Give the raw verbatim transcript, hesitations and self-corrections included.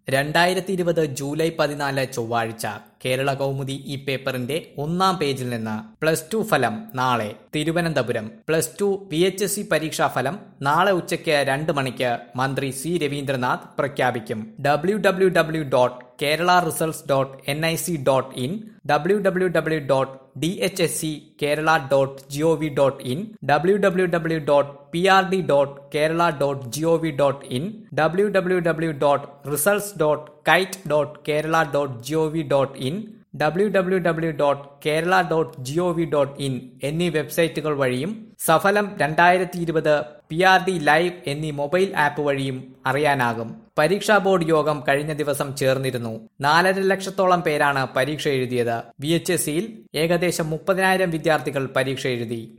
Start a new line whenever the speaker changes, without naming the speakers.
രണ്ടായിരത്തി ഇരുപത് ജൂലൈ പതിനാല് ചൊവ്വാഴ്ച കേരള കൗമുദി ഈ പേപ്പറിന്റെ ഒന്നാം പേജിൽ നിന്ന് പ്ലസ് ടു ഫലം നാളെ. Thiruvananthapuram plus two V H S C പരീക്ഷാ ഫലം നാളെ ഉച്ചയ്ക്ക് രണ്ട് മണിക്ക് മന്ത്രി സി രവീന്ദ്രനാഥ് പ്രഖ്യാപിക്കും. W W W dot Kerala results dot N I C dot in, W W W dot D H S C Kerala dot G O V dot in, W W W dot P R D dot Kerala dot G O V dot in, W W W dot results dot kite dot Kerala dot G O V dot in, W W W dot Kerala dot G O V dot in എന്നീ വെബ്സൈറ്റുകൾ വഴിയും സഫലം രണ്ടായിരത്തി ഇരുപത് P R D live എന്നീ mobile app വഴിയും അറിയാനാകും. പരീക്ഷാ board യോഗം കഴിഞ്ഞ ദിവസം ചേർന്നിരുന്നു. നാലര ലക്ഷത്തോളം പേരാണ് പരീക്ഷ എഴുതിയത്. വി എച്ച് എസ് സിയിൽ ഏകദേശം മുപ്പതിനായിരം വിദ്യാർത്ഥികൾ പരീക്ഷ എഴുതി.